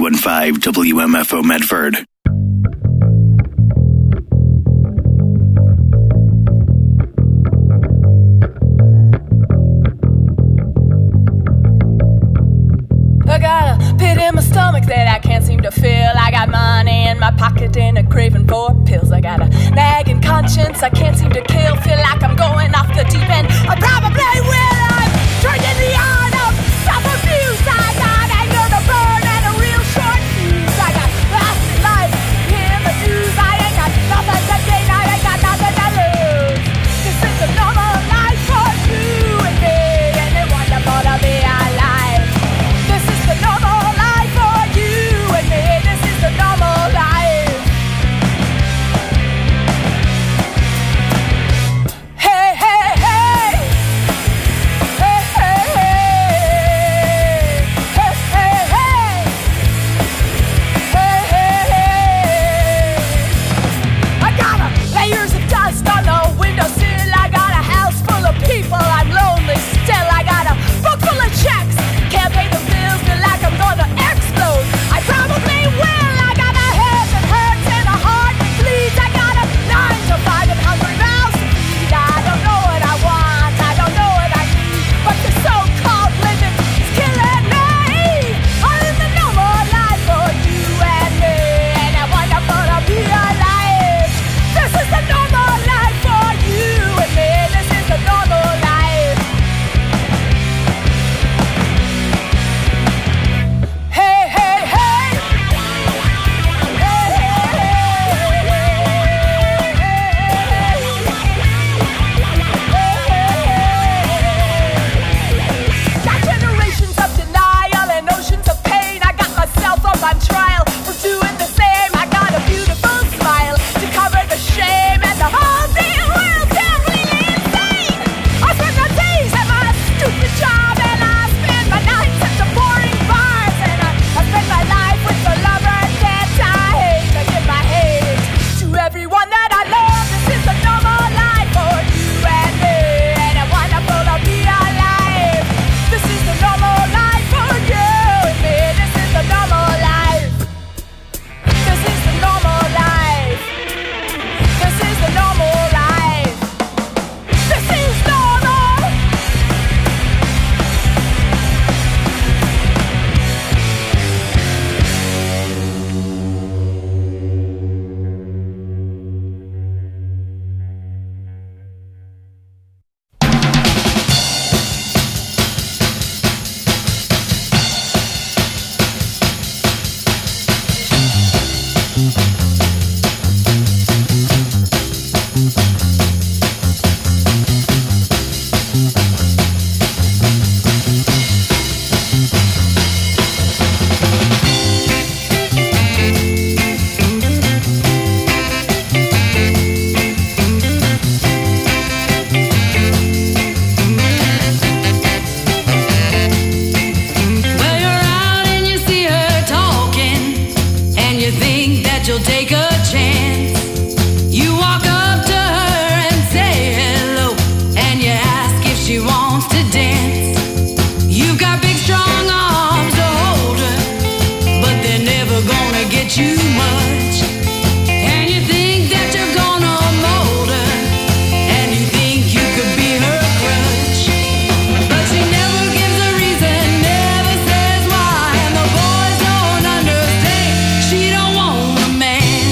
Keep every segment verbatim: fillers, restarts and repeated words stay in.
one five W M F O Medford. I got a pit in my stomach that I can't seem to fill. I got money in my pocket and a craving for pills. I got a nagging conscience I can't seem to kill. Feel like I'm going off the deep end. I probably will. I'm drinking the art of self-abuse. I got anger to burn and a real short fuse. I got last life in the news. I ain't got nothing to gain. I ain't got nothing to lose. This is the normal life for you and me, and it's wonderful to be alive. This is the normal life for you and me. This is the normal life. Hey, hey, hey. Hey, hey, hey. Hey, hey, hey. Hey, hey, hey. I got a layers of dust on the windowsill. I got a house full of people. I'm lonely still. I got a book full of checks. Can't pay the bills. Feel like I'm gonna explode. I probably will. I got a head that hurts and a heart that bleeds. I got a nine to five and hungry mouths to feed. I don't know what I want. I don't know what I need. But the so-called living is killing me. I'm in the normal life for you and me, and I want you to be alive. This is the normal life for you and me. This is the normal life. Hey, hey, hey. Hey, hey, hey. Got generations of denial and oceans of pain. I got myself up on trial for doing the same. I got a beautiful smile to cover the shame, and the whole damn world's completely insane. I spend my days at my stupid job, and I spend my nights at the boring bars, and I, I spend my life with the lover that I hate. I give my hate to everyone that I love. This is the normal life for you and me, and it's wonderful to be alive. This is the normal life for you and me. This is the normal life. This is the normal life. This is the normal life. This is normal. Well, you're out and you see her talking, and you think that you'll take a chance. You walk up to her and say hello, and you ask if she wants to dance. You've got big strong arms to hold her, but they're never gonna get you much. And you think that you're gonna mold her, and you think you could be her crutch. But she never gives a reason, never says why, and the boys don't understand. She don't want a man.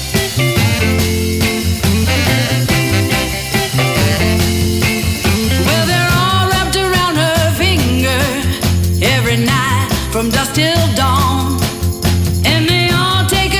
Well, they're all wrapped around her finger every night from dusk till dawn, and they all take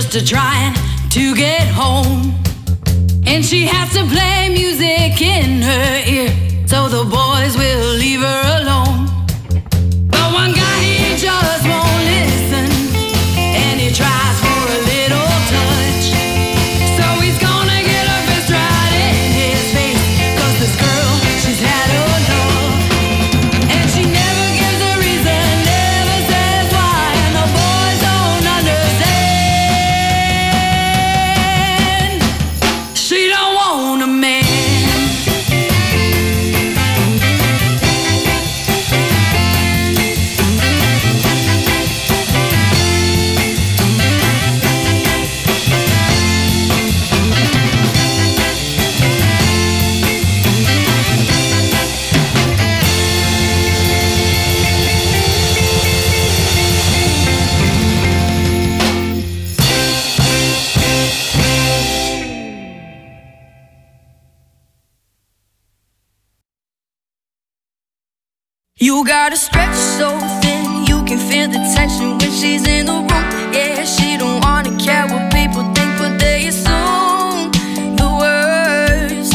sister trying to get home. And she has to play music in her ear so the boys will leave her alone. But one guy, he just won't listen, and he tries for a little touch. So he's gonna get her fist right in his face, 'cause this girl, she's had enough. And she never gives a reason, never says why, and the boys don't understand. She don't want a man. You gotta stretch so thin, you can feel the tension when she's in the room. Yeah, she don't wanna care what people think, but they assume the worst.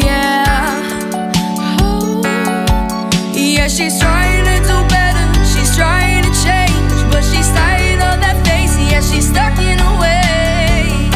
Yeah, oh, yeah, she's trying to do better, she's trying to change, but she's tired of that face. Yeah, she's stuck in her ways.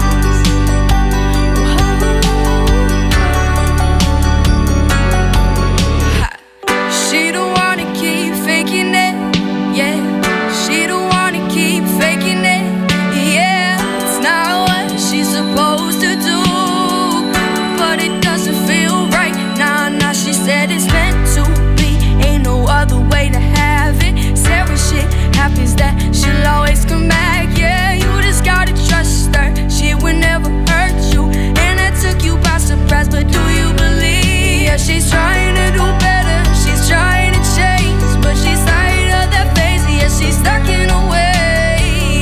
She don't wanna keep faking it, yeah. She don't wanna keep faking it, yeah. It's not what she's supposed to do, but it doesn't feel right. Nah, nah, she said it's meant to be, ain't no other way to have it. Said when shit happens that she'll always come back, yeah. You just gotta trust her, she would never hurt you, and that took you by surprise, but do you believe? Yeah, she's trying to do better, she's trying to change, but she's tired of that face. Yeah, she's stuck in her ways.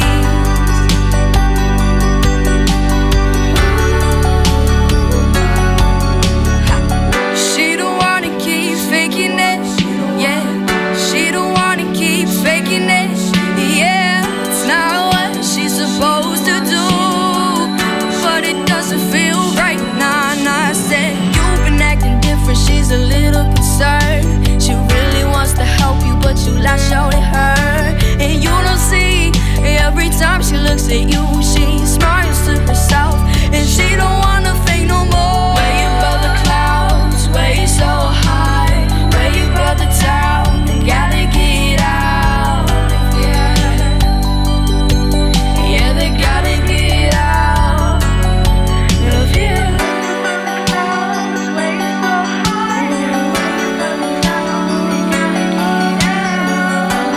She don't wanna keep faking it, yeah. She don't wanna keep faking it, yeah. It's not what she's supposed to do, but it doesn't feel right. Nah, nah, I said you've been acting different, she's a little concerned. She really wants to help you, but you lash out at her, and you don't see. Every time she looks at you, she smiles to herself, and she don't wanna fake no more. Where you above the clouds, where you so high, where you above the town, you gotta get out. Yeah, yeah, they gotta get out of you. Where you so high, where you above the town, you gotta get out.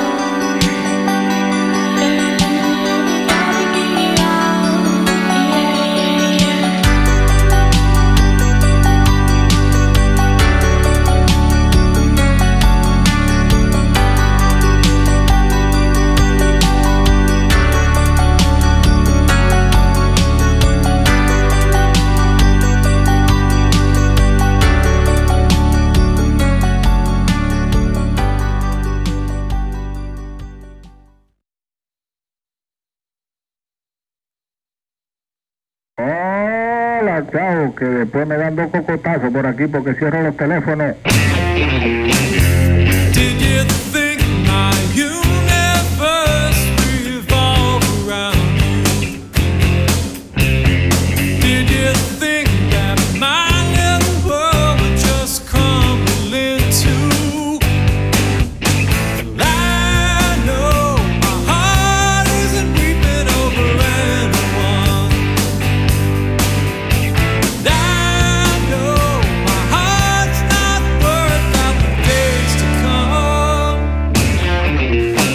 You gotta get out. Yeah, yeah, yeah. Hola, chao, que después me dan dos cocotazos por aquí porque cierro los teléfonos. Did you think my universe revolved around you? Did you think that my little world would just crumble into? Well, I know my heart isn't weeping over anyone. And I know my heart's not worth out the days to come.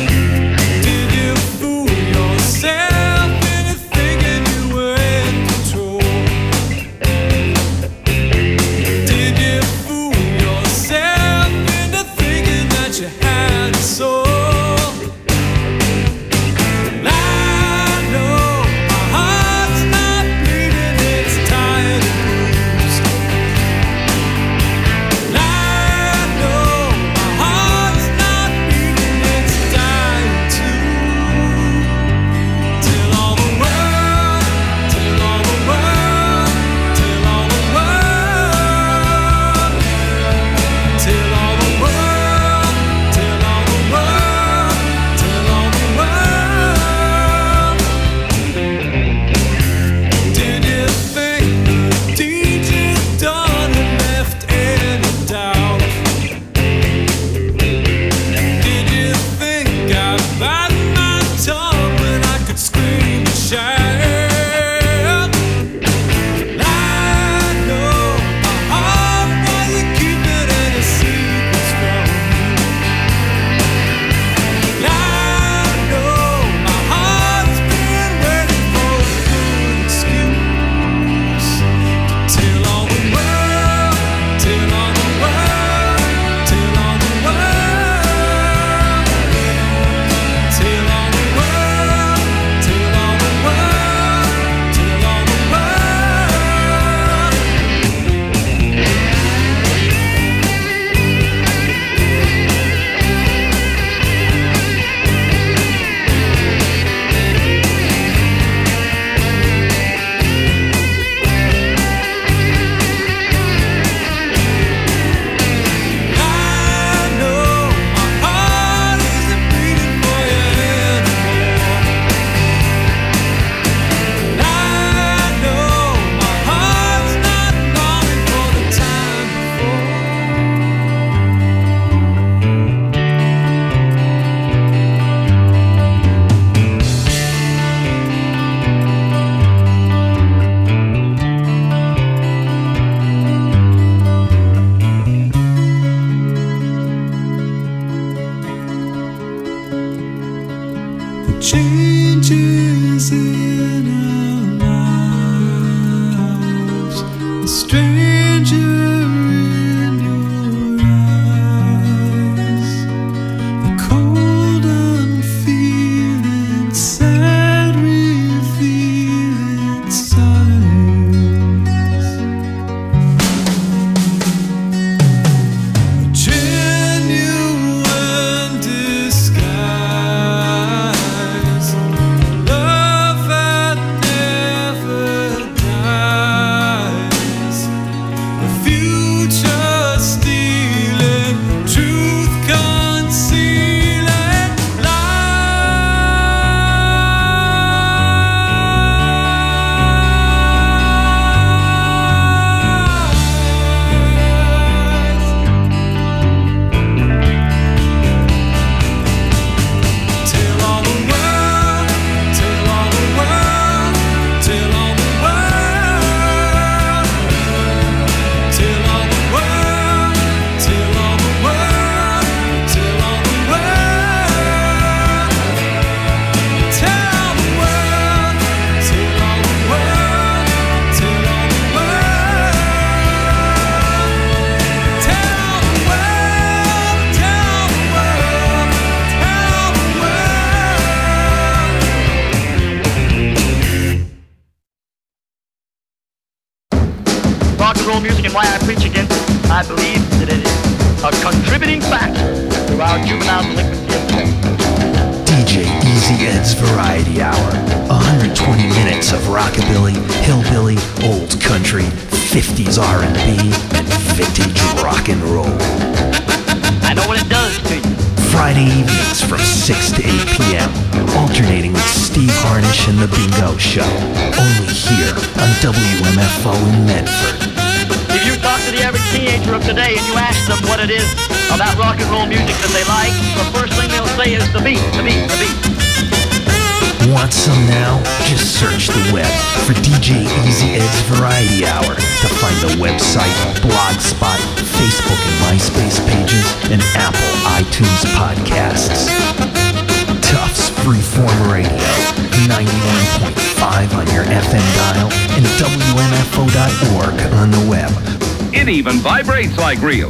I believe that it is a contributing factor to our juvenile delinquency of crime. D J Easy Ed's Variety Hour. one hundred twenty minutes of rockabilly, hillbilly, old country, fifties R and B, and vintage rock and roll. I know what it does to you. Friday evenings from six to eight p.m. Alternating with Steve Harnish and The Bingo Show. Only here on W M F O in Medford. If you talk to the average teenager of today and you ask them what it is about rock and roll music that they like, the first thing they'll say is the beat, the beat, the beat. Want some now? Just search the web for D J Easy Ed's Variety Hour to find the website, Blogspot, Facebook and MySpace pages, and Apple iTunes podcasts. Tufts Freeform Radio, ninety-one point five on your F M dial, and W M F O dot org on the web. It even vibrates like real.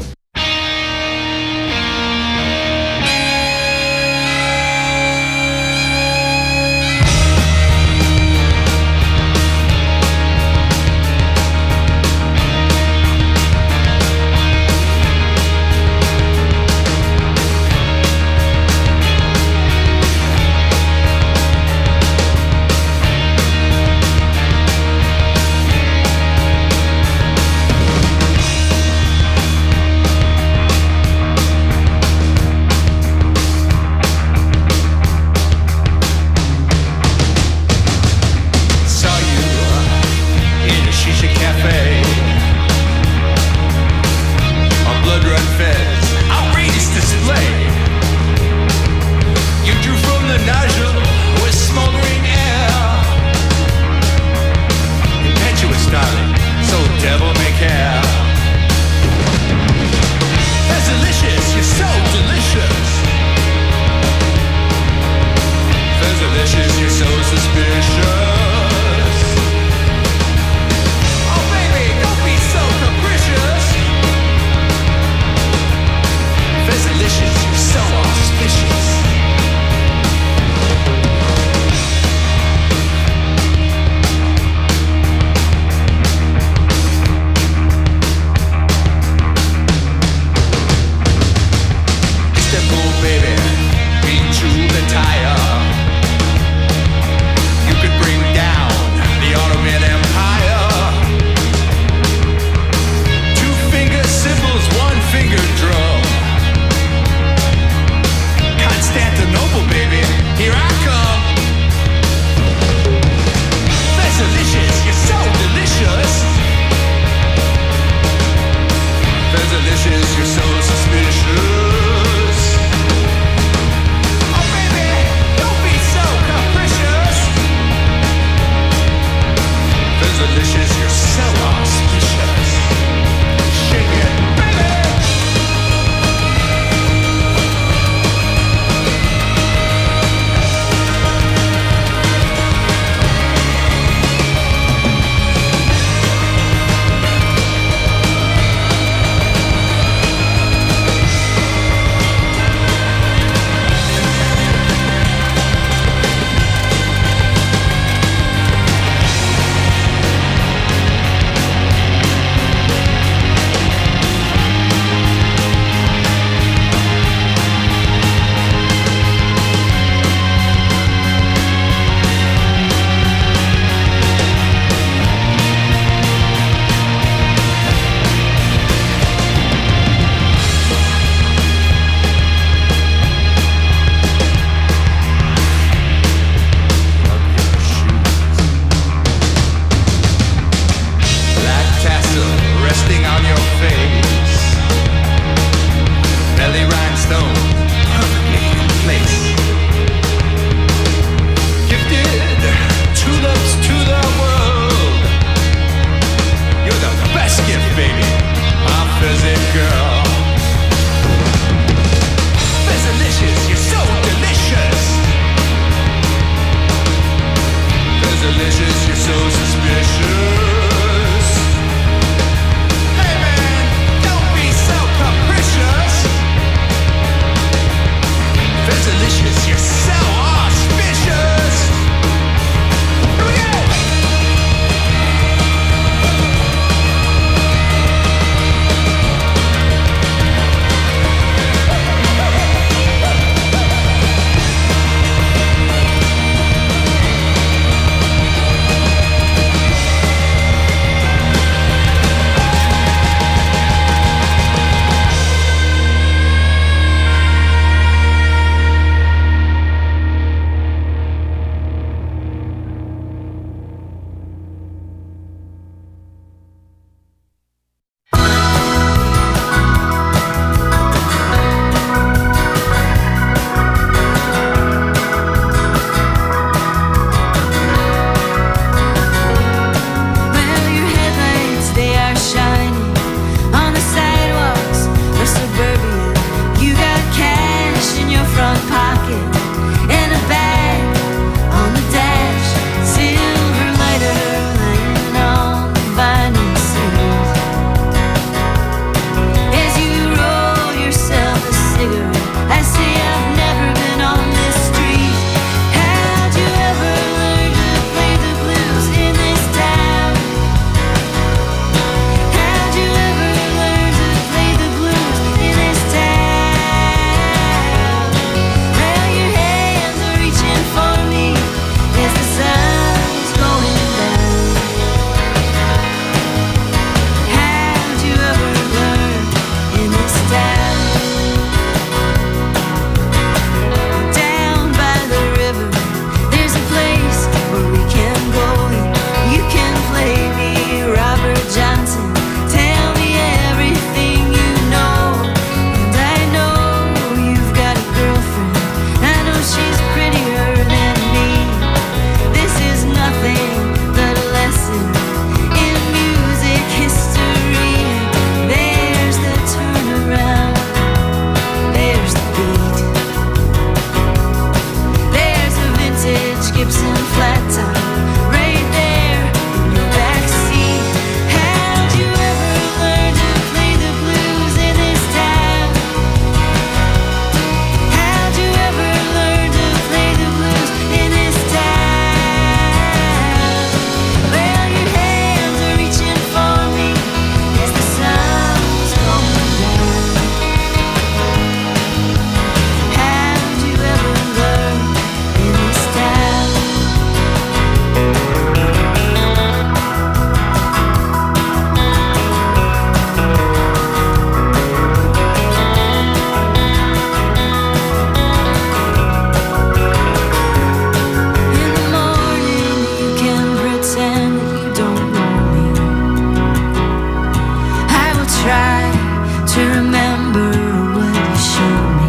to remember what you showed me.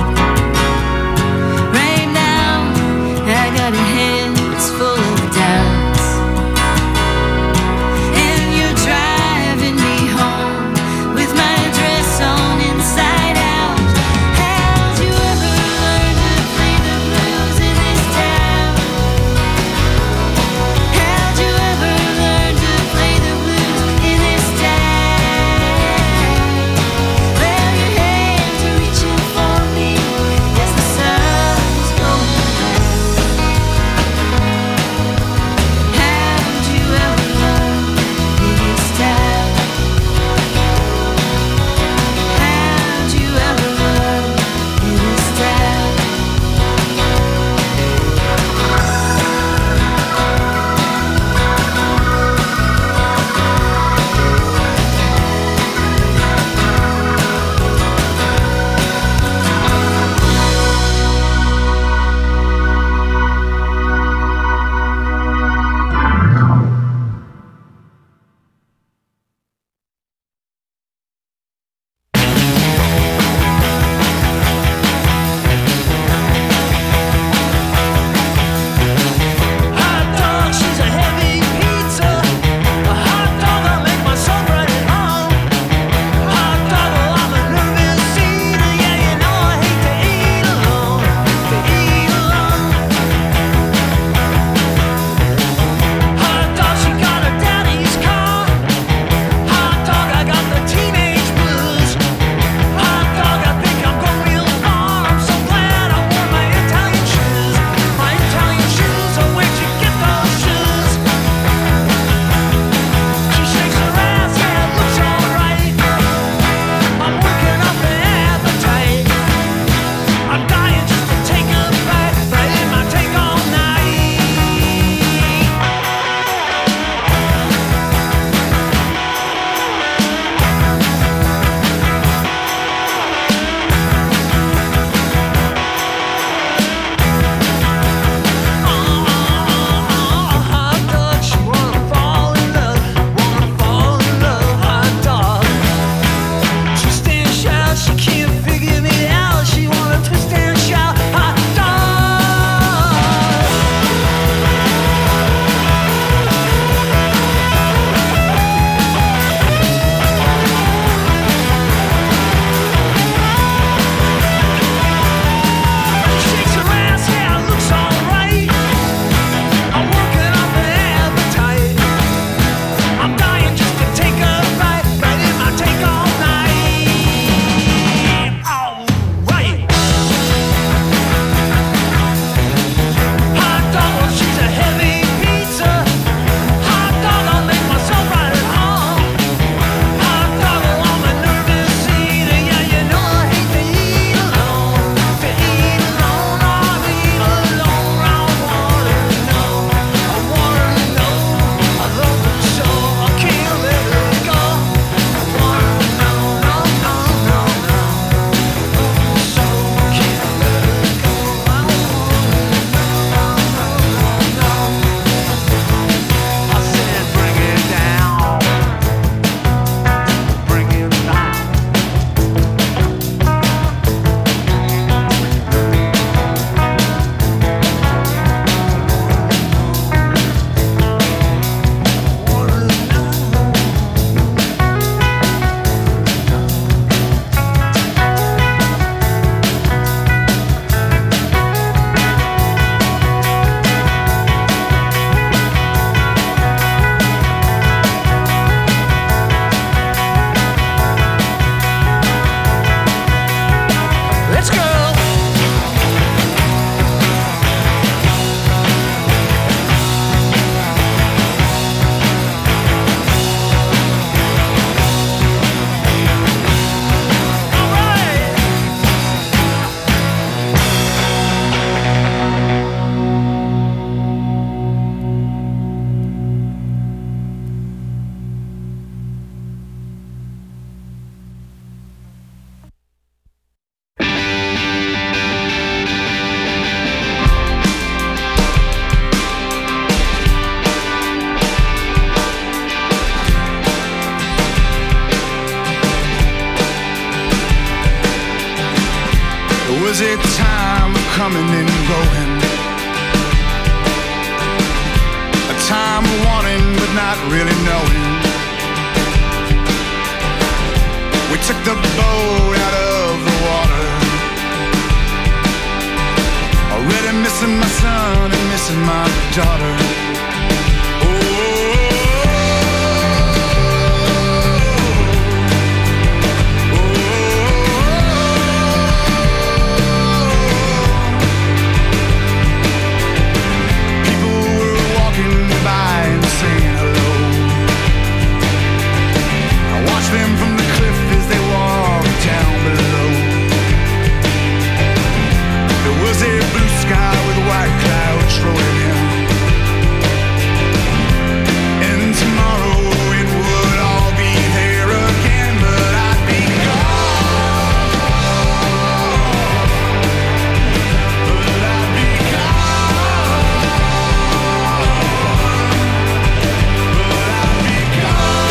Right now, I got a head that's full of doubts, and you're driving me home with my dress on inside out. How'd you ever learn to play the blues in this town? How'd you ever learn to play the blues in this town? Well, your hands are reaching for me as the sun's going down. How'd you ever learn in this town? How'd you ever learn in this town? Hot dog, she's a heavy pizza. A hot dog, I'll make my soul right at home. Hot dog, well, I'm a nervous eater. Yeah, you know I hate to eat alone. To eat alone. Hot dog, she got her daddy's car. Hot dog, I got the teenage blues. Hot dog, I think I'm going real far. I'm so glad I wore my Italian shoes. My Italian shoes, oh, where'd you get those shoes? She shakes her ass, yeah, it looks alright. I'm working up an appetite. I'm dying just to take a bite, but it might take all night. Hot dog, she wanna fall in love, wanna fall in love. Hot dog, twist and shout, she can't figure me out. She wanna twist and shout. Hot dog. Shakes her ass, yeah, it looks alright. I'm working up an appetite. I'm dying just to take a bite, but it might take all night. Alright. Hot dog, well, she's a heavy pizza. Hot dog, I'll make myself right at home. Hot dog, well, I'm a nervous eater. Yeah, you know I hate to eat alone. To eat alone, I'll eat alone. I wanna know, I wanna know. I love her so, I can't let her go. I wanna know, no, no, no, no. So I can't let her go. I wanna know, no, no, no. I said bring it down, bring it down. Let's go. All right. was a time of coming and going, a time of wanting but not really knowing. We took the boat out of the water, already missing my son and missing my daughter. Them from the cliff as they walked down below. There was a blue sky with white clouds rolling in, and tomorrow it would all be there again, but I'd be gone. But I'd be gone. But I'd be gone.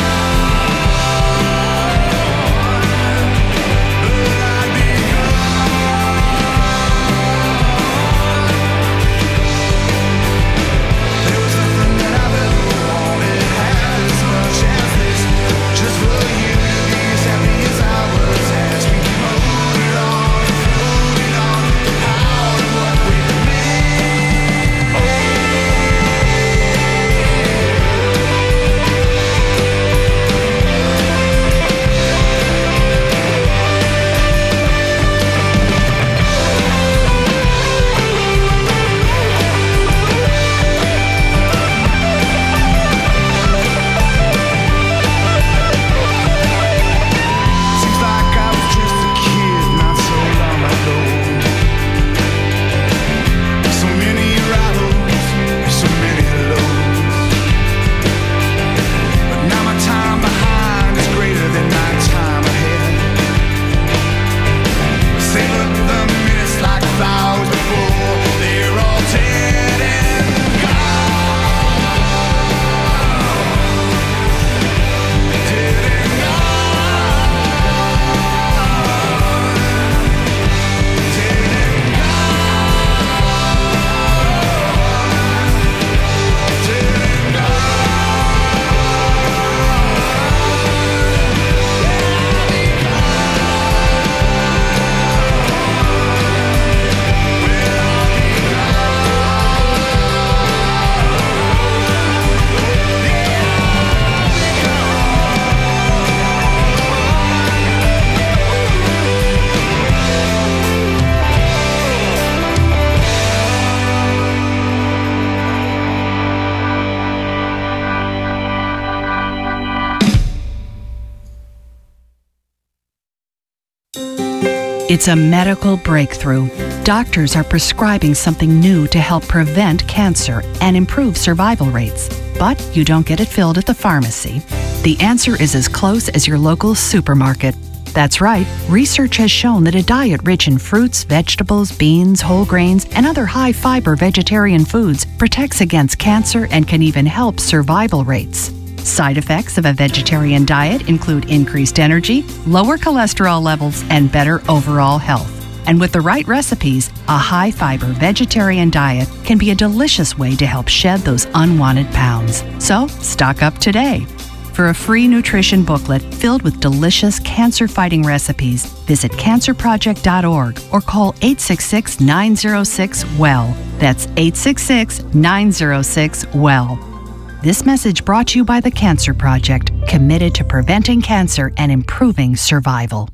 It's a medical breakthrough. Doctors are prescribing something new to help prevent cancer and improve survival rates. But you don't get it filled at the pharmacy. The answer is as close as your local supermarket. That's right, research has shown that a diet rich in fruits, vegetables, beans, whole grains, and other high-fiber vegetarian foods protects against cancer and can even help survival rates. Side effects of a vegetarian diet include increased energy, lower cholesterol levels, and better overall health. And with the right recipes, a high-fiber vegetarian diet can be a delicious way to help shed those unwanted pounds. So, stock up today. For a free nutrition booklet filled with delicious cancer-fighting recipes, visit cancer project dot org or call eight six six, nine zero six, W E L L. That's eight six six, nine zero six, W E L L. This message brought to you by the Cancer Project, committed to preventing cancer and improving survival.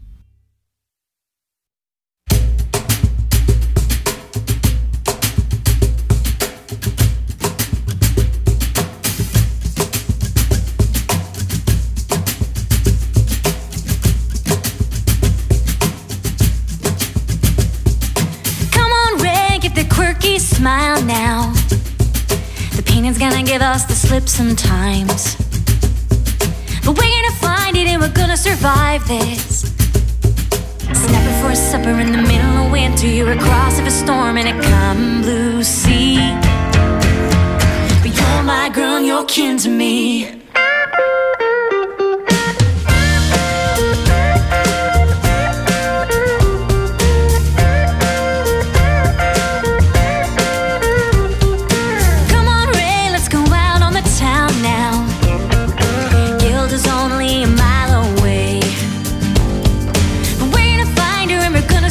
Smile now. The painting's gonna give us the slip sometimes, but we're gonna find it and we're gonna survive this. Snapping for a supper in the middle of winter, you're across of a storm in a calm blue sea. But you're my girl and you're kin to me.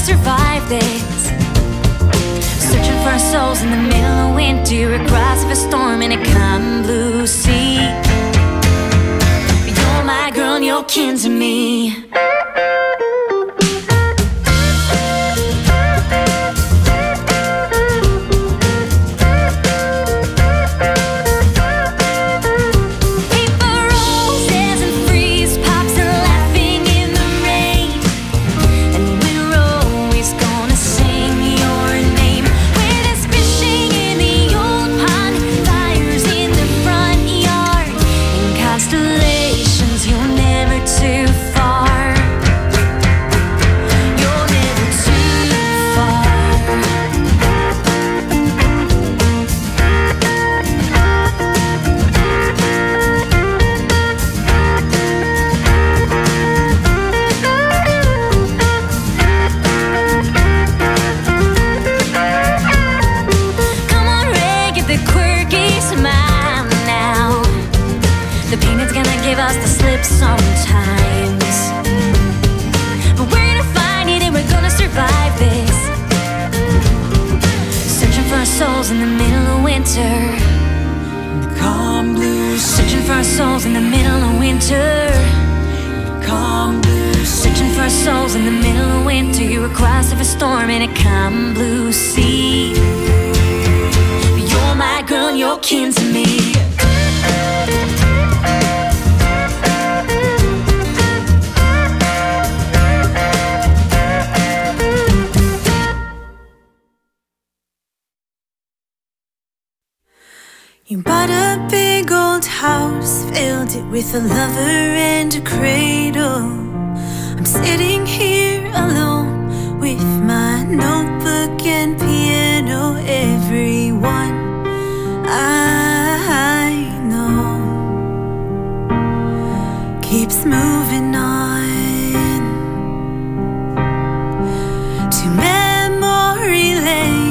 survive this. Searching for our souls in the middle of winter, across of a storm in a calm blue sea. You're my girl and you're kin to me. Constellations, you're never too far. souls in the middle of winter. The calm blue sea. Searching for our souls in the middle of winter. The calm blue sea. Searching for our souls in the middle of winter. You were across of a storm in a calm blue sea. You're my girl and you're kin to me. You bought a big old house, filled it with a lover and a cradle. I'm sitting here alone with my notebook and piano. Everyone I know keeps moving on to memory lane.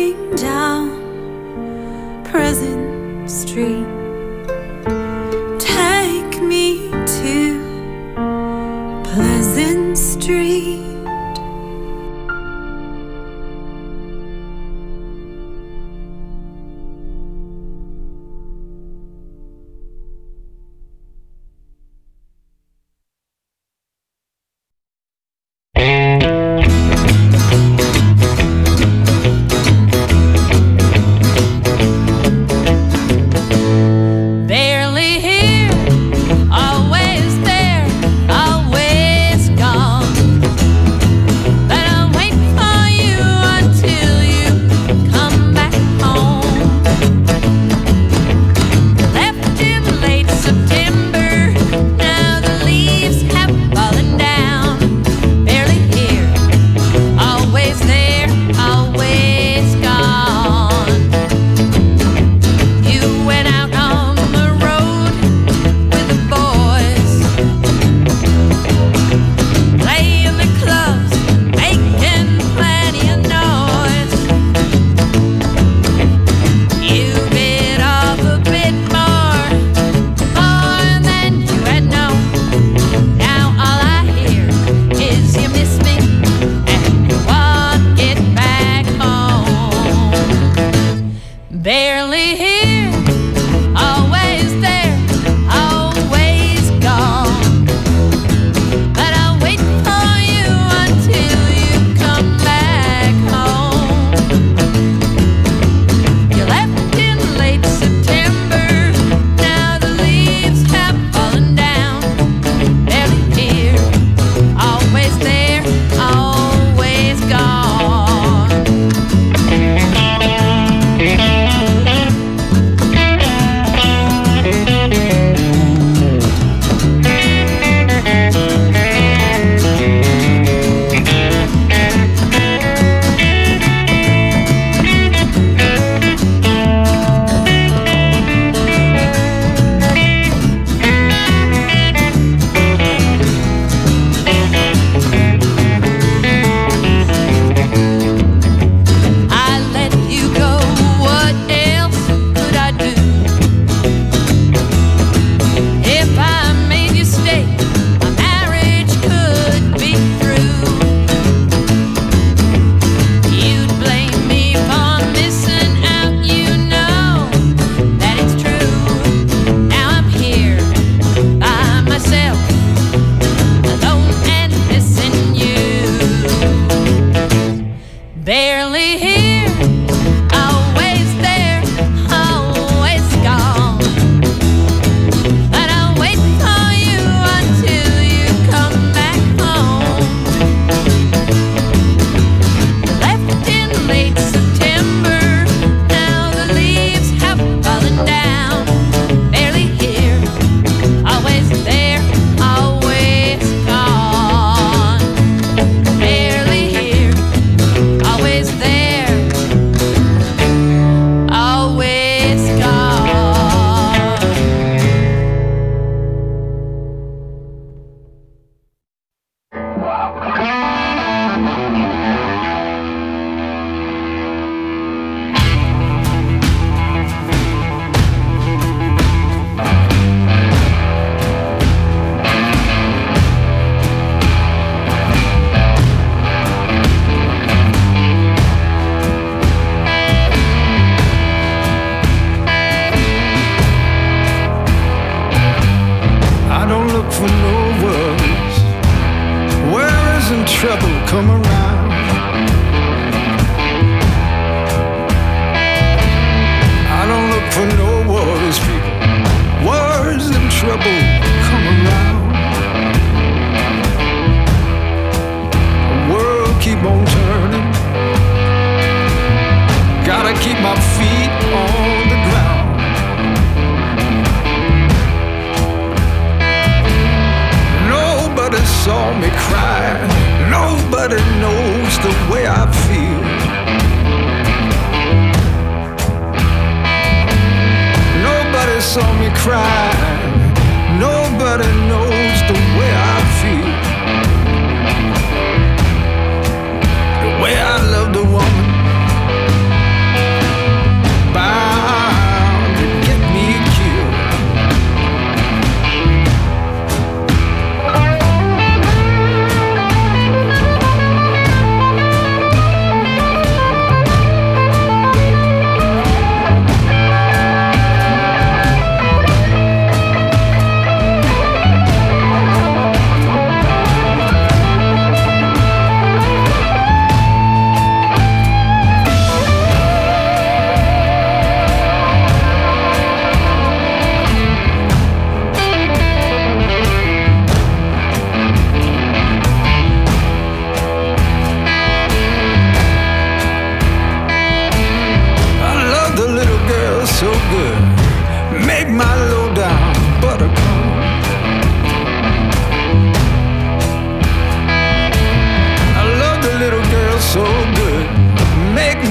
driving down Pleasant Street. Take me to Pleasant Street.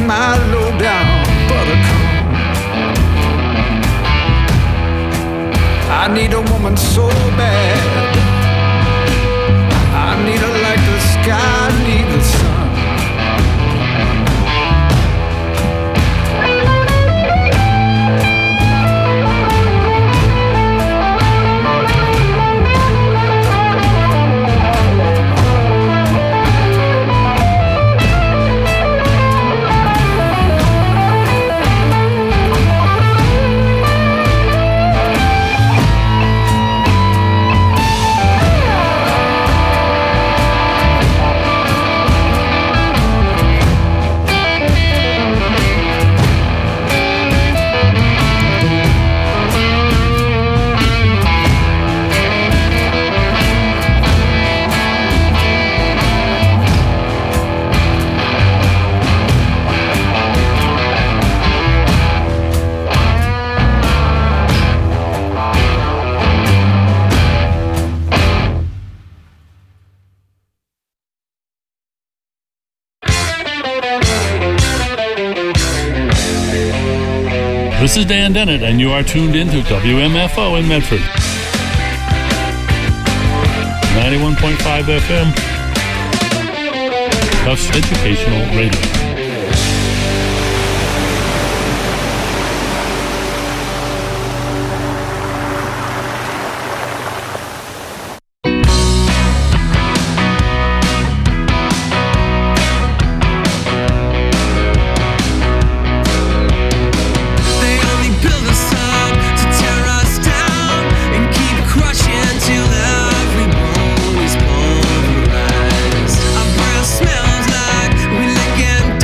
my low down buttercup. I need a woman so bad. I need her like the sky needs the sun. This is Dan Dennett, and you are tuned in to W M F O in Medford. ninety-one point five F M. Tufts Educational Radio. Smells like we lick and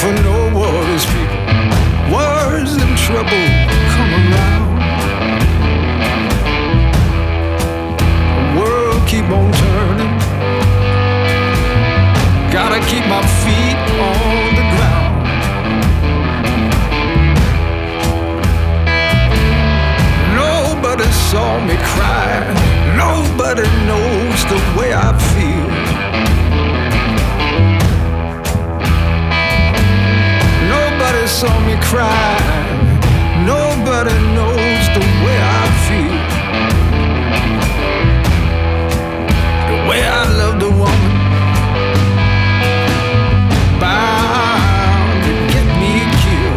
for no worries, people. Worries and trouble come around. The world keep on turning. Gotta keep my feet on the ground. Nobody saw me cry. Nobody knows the way I feel. Nobody saw me cry. Nobody knows the way I feel. The way I love the woman bound to get me killed.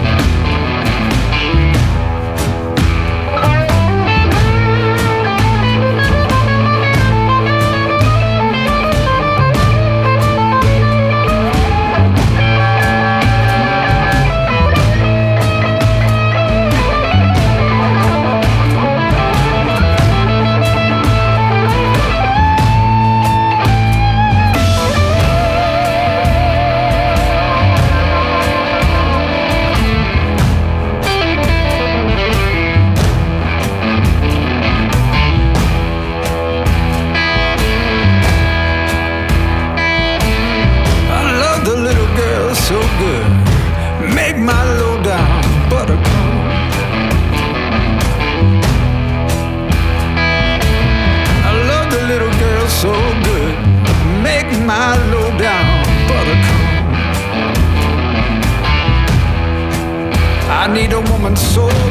So good, make my low down buttercup. I love the little girl so good, make my low down buttercup. I need a woman so